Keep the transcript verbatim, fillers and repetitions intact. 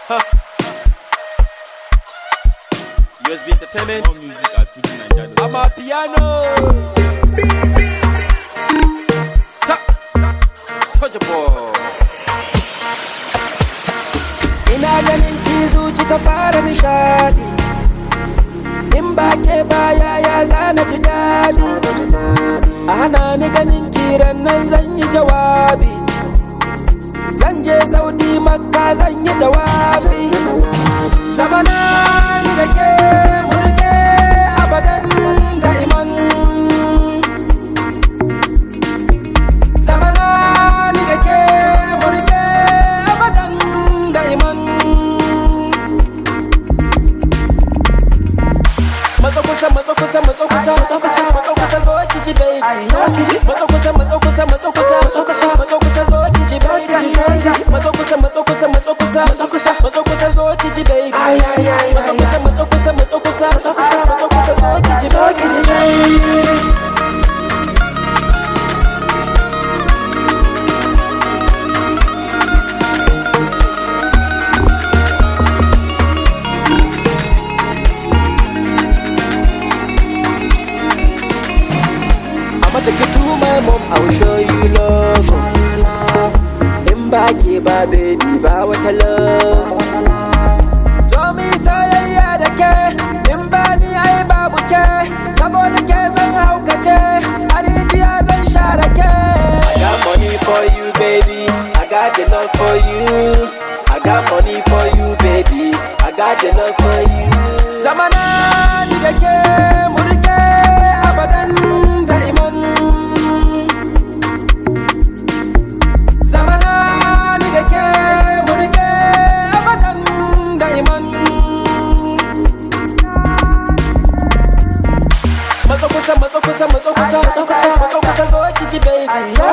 Huh. U S B Entertainment. More music at Fuji Nigeria. I'm a piano. Sa, Soulja Boy. Ina ganin ki zuci ta fara nishadi, in ba ke baya ya zana ji daɗi. A hana ni ganin kiran nan zan yi jawabi, zan je Saudi Makka zan yi dawafi. Zamana ni da ke murke abadan da'iman. Zamana ni da ke murke abadan da'iman. Matso kusa, matso kusa, matso kusa, matso kusa, matso kusa, zo ki ji baby. Matso kusa, matso kusa, matso kusa, matso kusa, matso kusa, zo ki ji baby. Matso kusa, matso kusa, matso kusa, matso kusa, matso kusa, zo ki ji baby. Matso kusa, matso kusa, matso kusa, matso kusa, matso kusa, zo ki ji baby. Take you to my mom, I will show you love. In back ba baby, ba what I love. So me say ya da ke, in ba ni ai babu ke. Saboda ke zan hauka ce, arijiya zan share ke. I got money for you baby, I got the love for you. I got money for you baby, I got the love for you. Zamana ni da ke murke abadan da'iman. Matso kusa, matso kusa, matso kusa, matso kusa, matso kusa, zo ki ji baby.